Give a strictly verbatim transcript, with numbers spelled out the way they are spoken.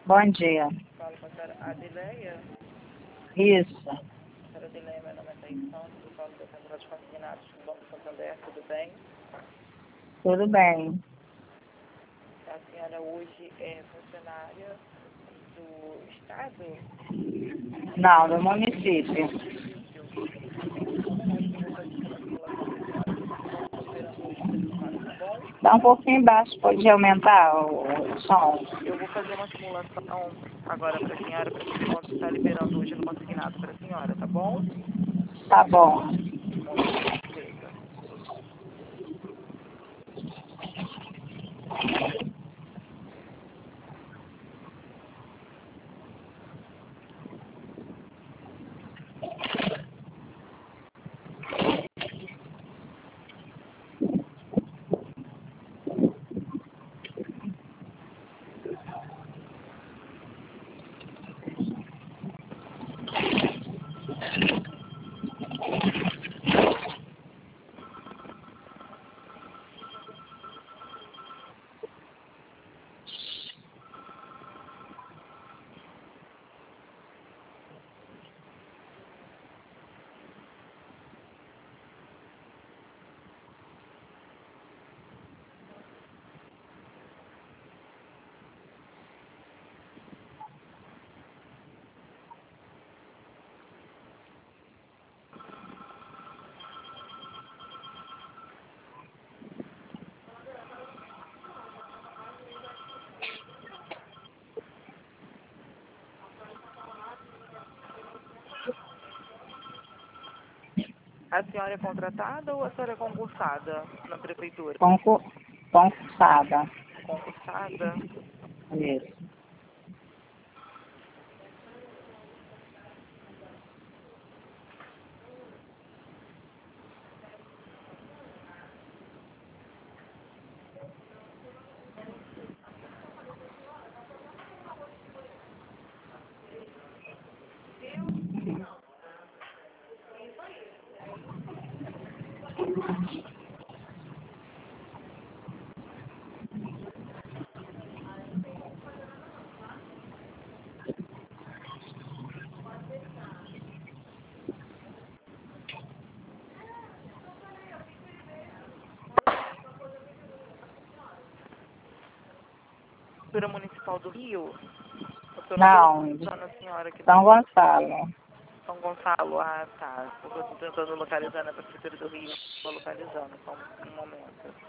Bom dia. Falo com a senhora Adileia. Isso. Senhora Adileia, meu nome é Thaís Santos, eu falo da Central de Consignados do Banco Santander, tudo bem? Tudo bem. A senhora hoje é funcionária do Estado? Não, do município. Sabe que eu vou fazer uma simulação para a senhora que o banco está liberando hoje para a senhora, tá bom? Tá um pouquinho baixo, pode aumentar o, o som? Eu vou fazer uma simulação agora para a senhora para ver se o banco está liberando hoje no consignado para a senhora, tá bom? Tá bom. Um momento, por gentileza. A senhora é contratada ou a senhora é concursada na prefeitura? Concur... Concursada. Concursada? Isso. Prefeitura Municipal do Rio? Eu Não, não estou a senhora aqui. São Gonçalo. São Gonçalo, ah tá. Eu estou tentando localizar na Prefeitura do Rio. Estou localizando, só um momento.